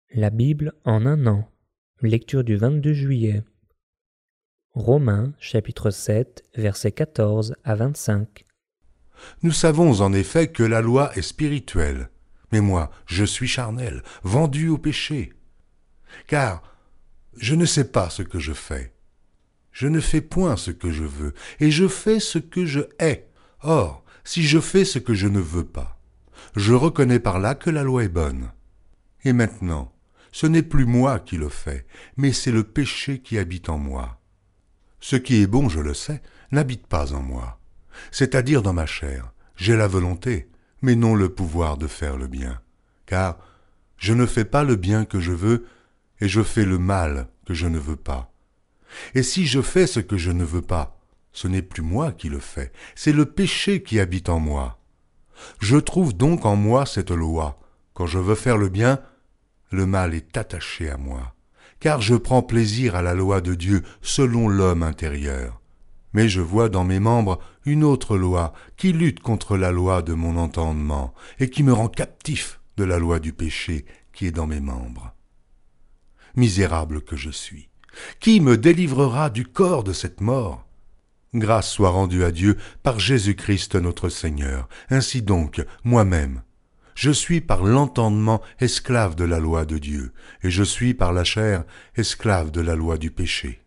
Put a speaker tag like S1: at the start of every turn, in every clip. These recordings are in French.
S1: La Bible en un an. Lecture du 22 juillet. Romains chapitre 7, versets 14 à 25.
S2: Nous savons en effet que la loi est spirituelle, mais moi, je suis charnel, vendu au péché. Car je ne sais pas ce que je fais. Je ne fais point ce que je veux, et je fais ce que je hais. Or, si je fais ce que je ne veux pas, je reconnais par là que la loi est bonne. Et maintenant, ce n'est plus moi qui le fais, mais c'est le péché qui habite en moi. Ce qui est bon, je le sais, n'habite pas en moi. C'est-à-dire dans ma chair, j'ai la volonté, mais non le pouvoir de faire le bien. Car je ne fais pas le bien que je veux, et je fais le mal que je ne veux pas. Et si je fais ce que je ne veux pas, ce n'est plus moi qui le fais, c'est le péché qui habite en moi. Je trouve donc en moi cette loi. Quand je veux faire le bien, le mal est attaché à moi. Car je prends plaisir à la loi de Dieu selon l'homme intérieur. Mais je vois dans mes membres une autre loi qui lutte contre la loi de mon entendement et qui me rend captif de la loi du péché qui est dans mes membres. Misérable que je suis, qui me délivrera du corps de cette mort? Grâce soit rendue à Dieu par Jésus-Christ notre Seigneur. Ainsi donc, moi-même, je suis par l'entendement esclave de la loi de Dieu, et je suis par la chair esclave de la loi du péché.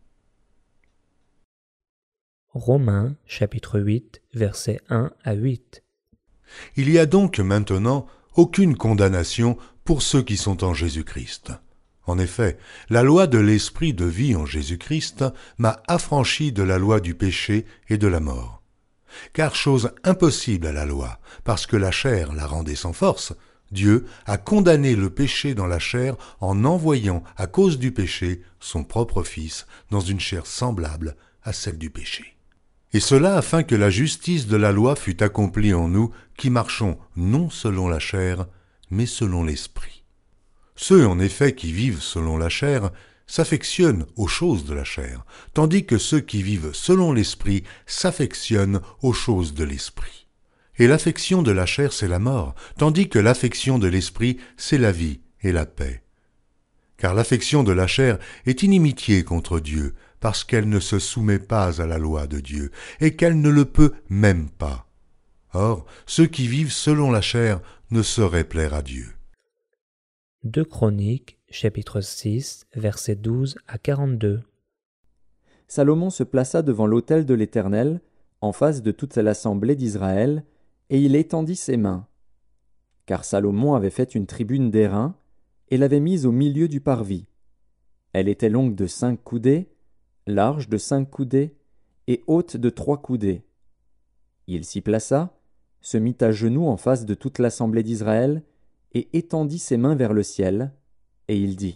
S1: Romains chapitre 8, versets 1 à 8.
S2: Il y a donc maintenant aucune condamnation pour ceux qui sont en Jésus-Christ. En effet, la loi de l'esprit de vie en Jésus-Christ m'a affranchi de la loi du péché et de la mort. Car chose impossible à la loi, parce que la chair la rendait sans force, Dieu a condamné le péché dans la chair en envoyant, à cause du péché, son propre Fils dans une chair semblable à celle du péché. Et cela afin que la justice de la loi fût accomplie en nous qui marchons non selon la chair, mais selon l'esprit. Ceux, en effet, qui vivent selon la chair s'affectionnent aux choses de la chair, tandis que ceux qui vivent selon l'esprit s'affectionnent aux choses de l'esprit. Et l'affection de la chair, c'est la mort, tandis que l'affection de l'esprit, c'est la vie et la paix. Car l'affection de la chair est inimitié contre Dieu, parce qu'elle ne se soumet pas à la loi de Dieu, et qu'elle ne le peut même pas. Or, ceux qui vivent selon la chair ne sauraient plaire à Dieu.
S1: 2 Chroniques chapitre 6, versets 12 à 42.
S3: Salomon se plaça devant l'autel de l'Éternel, en face de toute l'assemblée d'Israël, et il étendit ses mains. Car Salomon avait fait une tribune d'airain, et l'avait mise au milieu du parvis. Elle était longue de 5 coudées, large de 5 coudées, et haute de 3 coudées. Il s'y plaça, se mit à genoux en face de toute l'assemblée d'Israël, et étendit ses mains vers le ciel, et il dit :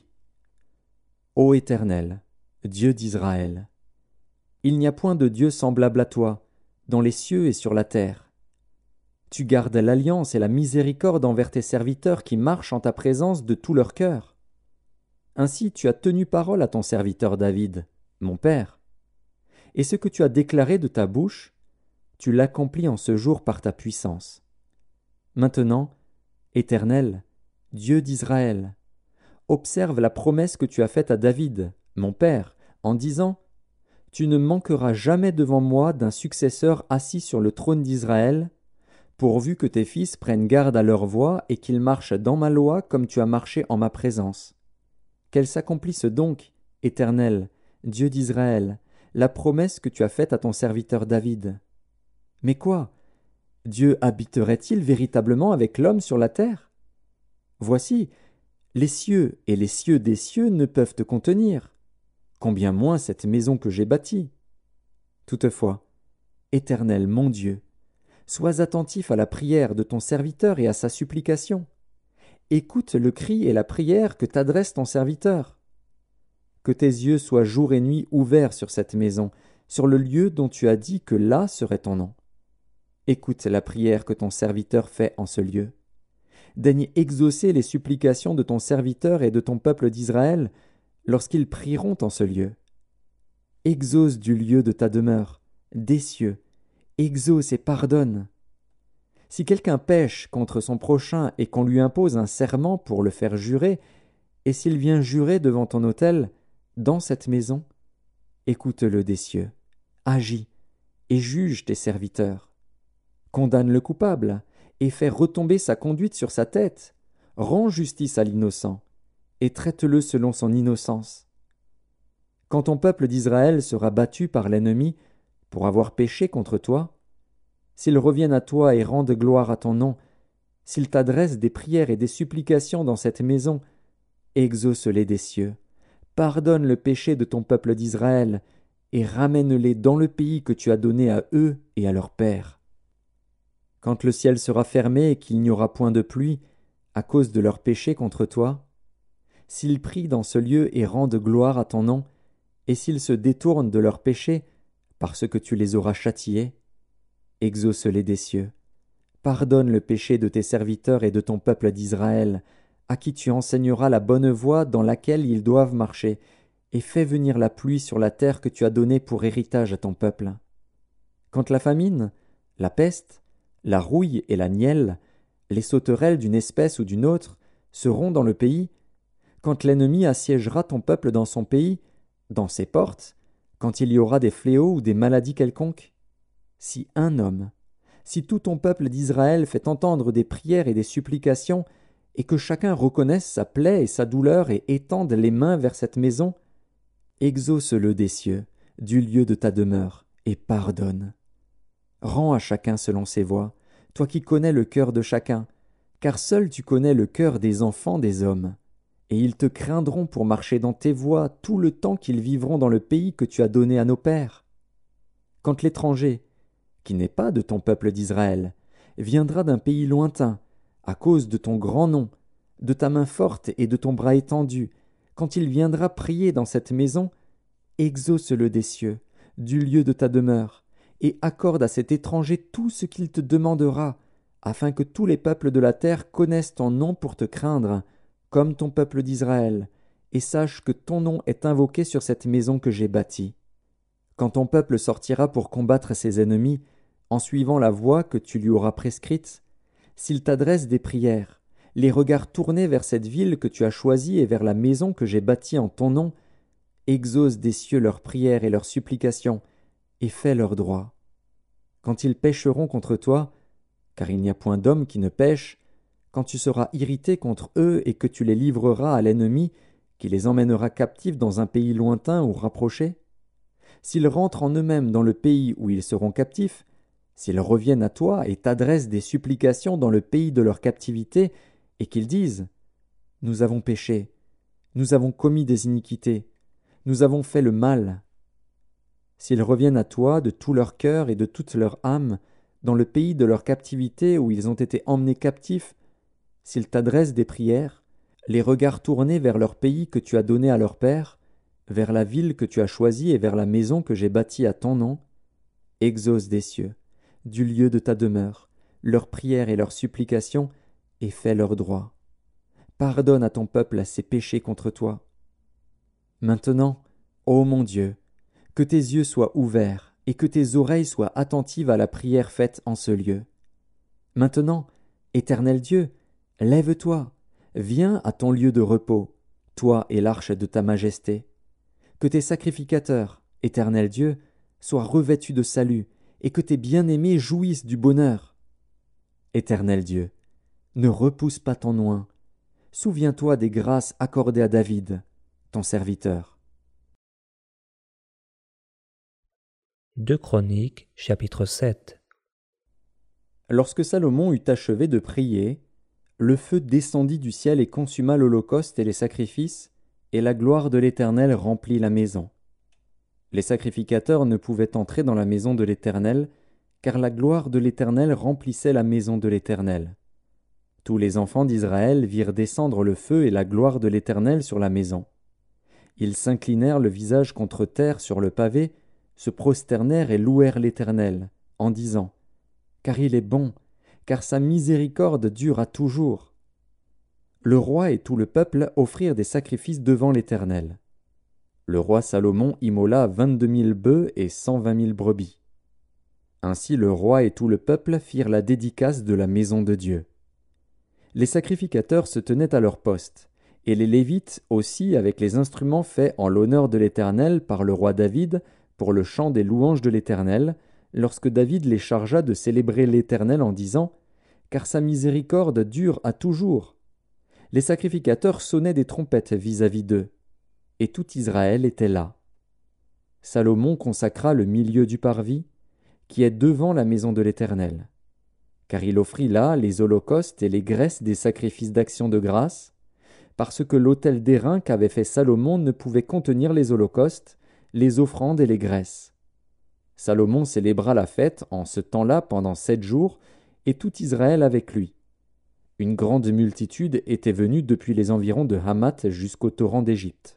S3: Ô Éternel, Dieu d'Israël, il n'y a point de Dieu semblable à toi, dans les cieux et sur la terre. Tu gardes l'alliance et la miséricorde envers tes serviteurs qui marchent en ta présence de tout leur cœur. Ainsi tu as tenu parole à ton serviteur David, mon père. Et ce que tu as déclaré de ta bouche, tu l'accomplis en ce jour par ta puissance. Maintenant, Éternel, Dieu d'Israël, observe la promesse que tu as faite à David, mon père, en disant : Tu ne manqueras jamais devant moi d'un successeur assis sur le trône d'Israël, pourvu que tes fils prennent garde à leur voie et qu'ils marchent dans ma loi comme tu as marché en ma présence. Qu'elle s'accomplisse donc, Éternel, Dieu d'Israël, la promesse que tu as faite à ton serviteur David. Mais quoi ? Dieu habiterait-il véritablement avec l'homme sur la terre ? Voici, les cieux et les cieux des cieux ne peuvent te contenir, combien moins cette maison que j'ai bâtie. Toutefois, Éternel mon Dieu, sois attentif à la prière de ton serviteur et à sa supplication. Écoute le cri et la prière que t'adresse ton serviteur. Que tes yeux soient jour et nuit ouverts sur cette maison, sur le lieu dont tu as dit que là serait ton nom. Écoute la prière que ton serviteur fait en ce lieu. Daigne exaucer les supplications de ton serviteur et de ton peuple d'Israël lorsqu'ils prieront en ce lieu. Exauce du lieu de ta demeure, des cieux, exauce et pardonne. Si quelqu'un pêche contre son prochain et qu'on lui impose un serment pour le faire jurer, et s'il vient jurer devant ton autel, dans cette maison, écoute-le des cieux, agis, et juge tes serviteurs. Condamne le coupable, et fais retomber sa conduite sur sa tête. Rends justice à l'innocent, et traite-le selon son innocence. Quand ton peuple d'Israël sera battu par l'ennemi pour avoir péché contre toi, s'ils reviennent à toi et rendent gloire à ton nom, s'ils t'adressent des prières et des supplications dans cette maison, exauce-les des cieux, pardonne le péché de ton peuple d'Israël, et ramène-les dans le pays que tu as donné à eux et à leurs pères. Quand le ciel sera fermé et qu'il n'y aura point de pluie, à cause de leurs péchés contre toi, s'ils prient dans ce lieu et rendent gloire à ton nom, et s'ils se détournent de leurs péchés, parce que tu les auras châtiés, exauce-les des cieux. Pardonne le péché de tes serviteurs et de ton peuple d'Israël, à qui tu enseigneras la bonne voie dans laquelle ils doivent marcher, et fais venir la pluie sur la terre que tu as donnée pour héritage à ton peuple. Quand la famine, la peste, la rouille et la nielle, les sauterelles d'une espèce ou d'une autre, seront dans le pays, quand l'ennemi assiégera ton peuple dans son pays, dans ses portes, quand il y aura des fléaux ou des maladies quelconques, si un homme, si tout ton peuple d'Israël fait entendre des prières et des supplications, et que chacun reconnaisse sa plaie et sa douleur et étende les mains vers cette maison, exauce-le des cieux, du lieu de ta demeure, et pardonne. Rends à chacun selon ses voies, toi qui connais le cœur de chacun, car seul tu connais le cœur des enfants des hommes, et ils te craindront pour marcher dans tes voies tout le temps qu'ils vivront dans le pays que tu as donné à nos pères. Quand l'étranger, qui n'est pas de ton peuple d'Israël, viendra d'un pays lointain, à cause de ton grand nom, de ta main forte et de ton bras étendu, quand il viendra prier dans cette maison, exauce-le des cieux, du lieu de ta demeure, et accorde à cet étranger tout ce qu'il te demandera, afin que tous les peuples de la terre connaissent ton nom pour te craindre, comme ton peuple d'Israël, et sachent que ton nom est invoqué sur cette maison que j'ai bâtie. Quand ton peuple sortira pour combattre ses ennemis, en suivant la voie que tu lui auras prescrite, s'il t'adresse des prières, les regards tournés vers cette ville que tu as choisie et vers la maison que j'ai bâtie en ton nom, exauce des cieux leurs prières et leurs supplications, et fais leur droit. Quand ils pécheront contre toi, car il n'y a point d'homme qui ne pêche, quand tu seras irrité contre eux et que tu les livreras à l'ennemi, qui les emmènera captifs dans un pays lointain ou rapproché, s'ils rentrent en eux-mêmes dans le pays où ils seront captifs, s'ils reviennent à toi et t'adressent des supplications dans le pays de leur captivité, et qu'ils disent « Nous avons péché, nous avons commis des iniquités, nous avons fait le mal », s'ils reviennent à toi de tout leur cœur et de toute leur âme, dans le pays de leur captivité où ils ont été emmenés captifs, s'ils t'adressent des prières, les regards tournés vers leur pays que tu as donné à leur père, vers la ville que tu as choisie et vers la maison que j'ai bâtie à ton nom, exauce des cieux, du lieu de ta demeure, leurs prières et leurs supplications, et fais leur droit. Pardonne à ton peuple ses péchés contre toi. Maintenant, ô mon Dieu, que tes yeux soient ouverts et que tes oreilles soient attentives à la prière faite en ce lieu. Maintenant, Éternel Dieu, lève-toi, viens à ton lieu de repos, toi et l'arche de ta majesté. Que tes sacrificateurs, Éternel Dieu, soient revêtus de salut, et que tes bien-aimés jouissent du bonheur. Éternel Dieu, ne repousse pas ton oint. Souviens-toi des grâces accordées à David, ton serviteur.
S1: 2 Chroniques, chapitre 7.
S3: Lorsque Salomon eut achevé de prier, le feu descendit du ciel et consuma l'holocauste et les sacrifices, et la gloire de l'Éternel remplit la maison. Les sacrificateurs ne pouvaient entrer dans la maison de l'Éternel, car la gloire de l'Éternel remplissait la maison de l'Éternel. Tous les enfants d'Israël virent descendre le feu et la gloire de l'Éternel sur la maison. Ils s'inclinèrent le visage contre terre sur le pavé, se prosternèrent et louèrent l'Éternel, en disant « Car il est bon, car sa miséricorde dure à toujours. » Le roi et tout le peuple offrirent des sacrifices devant l'Éternel. Le roi Salomon immola 22 000 bœufs et 120 000 brebis. Ainsi le roi et tout le peuple firent la dédicace de la maison de Dieu. Les sacrificateurs se tenaient à leur poste, et les Lévites aussi avec les instruments faits en l'honneur de l'Éternel par le roi David pour le chant des louanges de l'Éternel, lorsque David les chargea de célébrer l'Éternel en disant « Car sa miséricorde dure à toujours ». Les sacrificateurs sonnaient des trompettes vis-à-vis d'eux, et tout Israël était là. Salomon consacra le milieu du parvis, qui est devant la maison de l'Éternel, car il offrit là les holocaustes et les graisses des sacrifices d'action de grâce, parce que l'autel d'airain qu'avait fait Salomon ne pouvait contenir les holocaustes, les offrandes et les graisses. Salomon célébra la fête en ce temps-là pendant 7 jours, et tout Israël avec lui. Une grande multitude était venue depuis les environs de Hamath jusqu'au torrent d'Égypte.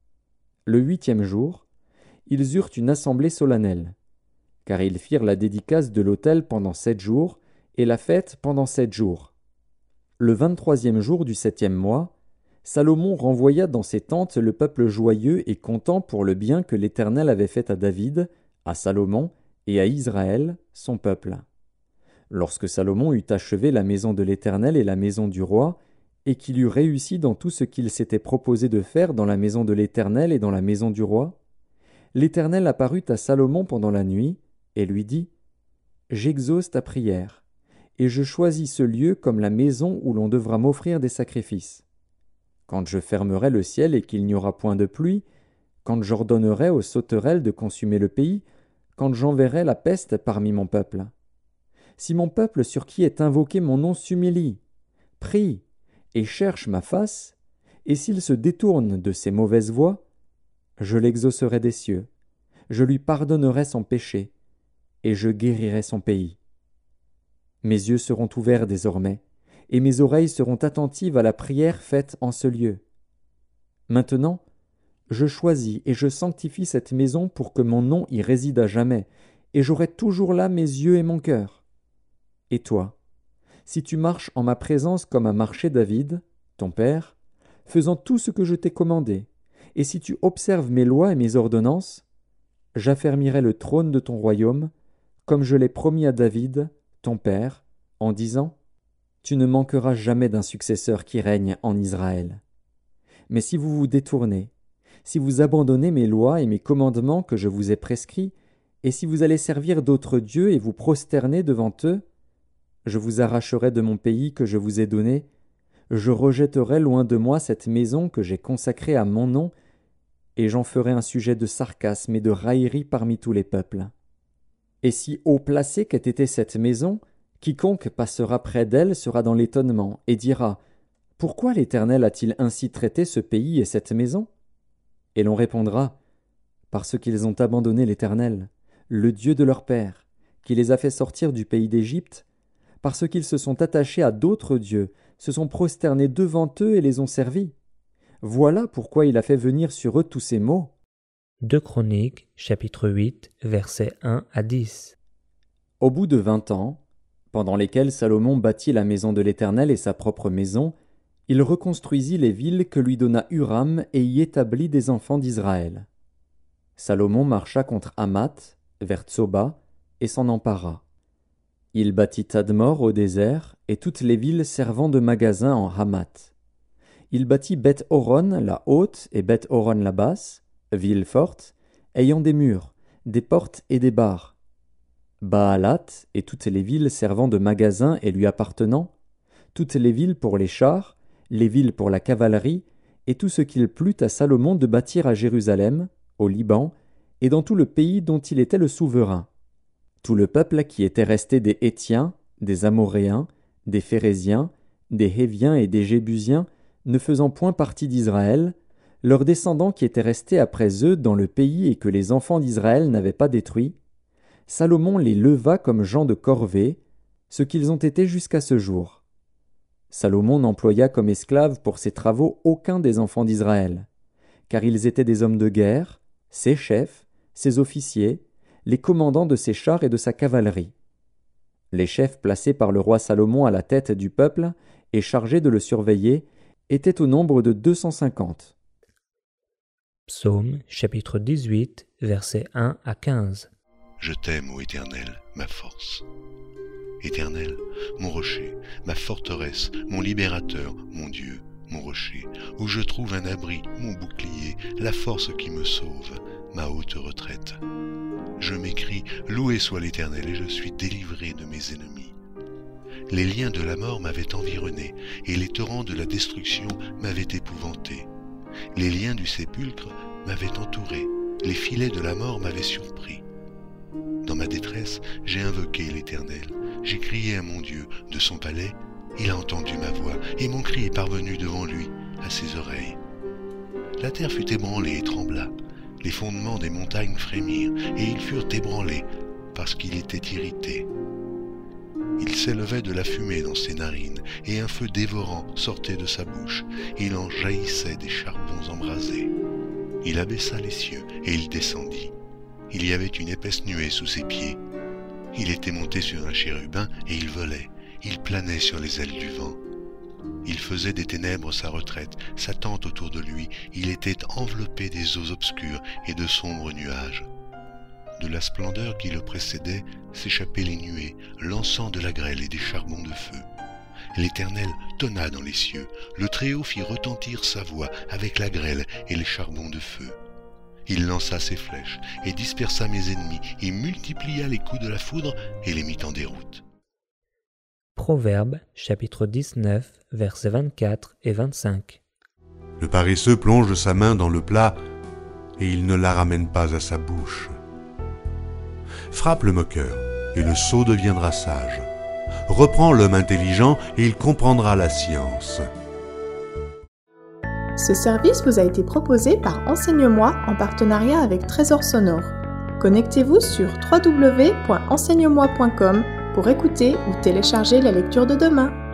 S3: Le 8e jour, ils eurent une assemblée solennelle, car ils firent la dédicace de l'autel pendant 7 jours, et la fête pendant 7 jours. Le 23e jour du 7e mois, Salomon renvoya dans ses tentes le peuple joyeux et content pour le bien que l'Éternel avait fait à David, à Salomon et à Israël, son peuple. Lorsque Salomon eut achevé la maison de l'Éternel et la maison du roi, et qu'il eut réussi dans tout ce qu'il s'était proposé de faire dans la maison de l'Éternel et dans la maison du roi, l'Éternel apparut à Salomon pendant la nuit, et lui dit « J'exauce ta prière, et je choisis ce lieu comme la maison où l'on devra m'offrir des sacrifices. Quand je fermerai le ciel et qu'il n'y aura point de pluie, quand j'ordonnerai aux sauterelles de consumer le pays, quand j'enverrai la peste parmi mon peuple. Si mon peuple sur qui est invoqué mon nom s'humilie, prie et cherche ma face, et s'il se détourne de ses mauvaises voies, je l'exaucerai des cieux, je lui pardonnerai son péché, et je guérirai son pays. Mes yeux seront ouverts désormais, et mes oreilles seront attentives à la prière faite en ce lieu. Maintenant, je choisis et je sanctifie cette maison pour que mon nom y réside à jamais, et j'aurai toujours là mes yeux et mon cœur. Et toi, si tu marches en ma présence comme a marché David, ton père, faisant tout ce que je t'ai commandé, et si tu observes mes lois et mes ordonnances, j'affermirai le trône de ton royaume, comme je l'ai promis à David, ton père, en disant « Tu ne manqueras jamais d'un successeur qui règne en Israël. » Mais si vous vous détournez, si vous abandonnez mes lois et mes commandements que je vous ai prescrits, et si vous allez servir d'autres dieux et vous prosterner devant eux, je vous arracherai de mon pays que je vous ai donné, je rejetterai loin de moi cette maison que j'ai consacrée à mon nom, et j'en ferai un sujet de sarcasme et de raillerie parmi tous les peuples. Et si haut placée qu'ait été cette maison, quiconque passera près d'elle sera dans l'étonnement, et dira « Pourquoi l'Éternel a-t-il ainsi traité ce pays et cette maison ?» Et l'on répondra « Parce qu'ils ont abandonné l'Éternel, le Dieu de leur père, qui les a fait sortir du pays d'Égypte, parce qu'ils se sont attachés à d'autres dieux, se sont prosternés devant eux et les ont servis. Voilà pourquoi il a fait venir sur eux tous ces maux. »
S1: 2 Chroniques, chapitre 8, versets 1 à 10.
S3: Au bout de 20 ans, pendant lesquels Salomon bâtit la maison de l'Éternel et sa propre maison, il reconstruisit les villes que lui donna Huram et y établit des enfants d'Israël. Salomon marcha contre Hamath, vers Tsoba, et s'en empara. Il bâtit Tadmor au désert et toutes les villes servant de magasins en Hamath. Il bâtit Beth-Horon la haute et Beth-Horon la basse, villes fortes, ayant des murs, des portes et des barres. Baalat et toutes les villes servant de magasins et lui appartenant, toutes les villes pour les chars, les villes pour la cavalerie, et tout ce qu'il plut à Salomon de bâtir à Jérusalem, au Liban, et dans tout le pays dont il était le souverain. Tout le peuple qui était resté des Hétiens, des Amoréens, des Phéréziens, des Héviens et des Jébusiens, ne faisant point partie d'Israël, leurs descendants qui étaient restés après eux dans le pays et que les enfants d'Israël n'avaient pas détruit, Salomon les leva comme gens de corvée, ce qu'ils ont été jusqu'à ce jour. Salomon n'employa comme esclaves pour ses travaux aucun des enfants d'Israël, car ils étaient des hommes de guerre, ses chefs, ses officiers, les commandants de ses chars et de sa cavalerie. Les chefs placés par le roi Salomon à la tête du peuple et chargés de le surveiller étaient au nombre de 250.
S1: Psaume chapitre 18, versets 1 à 15.
S2: Je t'aime, ô Éternel, ma force. Éternel, mon rocher, ma forteresse, mon libérateur, mon Dieu, mon rocher, où je trouve un abri, mon bouclier, la force qui me sauve, ma haute retraite. Je m'écrie, loué soit l'Éternel, et je suis délivré de mes ennemis. Les liens de la mort m'avaient environné, et les torrents de la destruction m'avaient épouvanté. Les liens du sépulcre m'avaient entouré, les filets de la mort m'avaient surpris. Dans ma détresse, j'ai invoqué l'Éternel, j'ai crié à mon Dieu, de son palais, il a entendu ma voix, et mon cri est parvenu devant lui, à ses oreilles. La terre fut ébranlée et trembla, les fondements des montagnes frémirent, et ils furent ébranlés, parce qu'il était irrité. Il s'élevait de la fumée dans ses narines, et un feu dévorant sortait de sa bouche. Il en jaillissait des charbons embrasés. Il abaissa les cieux, et il descendit. Il y avait une épaisse nuée sous ses pieds. Il était monté sur un chérubin, et il volait. Il planait sur les ailes du vent. Il faisait des ténèbres sa retraite, sa tente autour de lui. Il était enveloppé des eaux obscures et de sombres nuages. De la splendeur qui le précédait s'échappaient les nuées, lançant de la grêle et des charbons de feu. L'Éternel tonna dans les cieux, le Très-Haut fit retentir sa voix avec la grêle et les charbons de feu. Il lança ses flèches et dispersa mes ennemis, et multiplia les coups de la foudre et les mit en déroute.
S1: Proverbes, chapitre 19, versets 24 et 25.
S2: Le paresseux plonge sa main dans le plat, et il ne la ramène pas à sa bouche. Frappe le moqueur, et le sot deviendra sage. Reprends l'homme intelligent, et il comprendra la science.
S4: Ce service vous a été proposé par Enseigne-moi en partenariat avec Trésor Sonore. Connectez-vous sur www.enseigne-moi.com pour écouter ou télécharger la lecture de demain.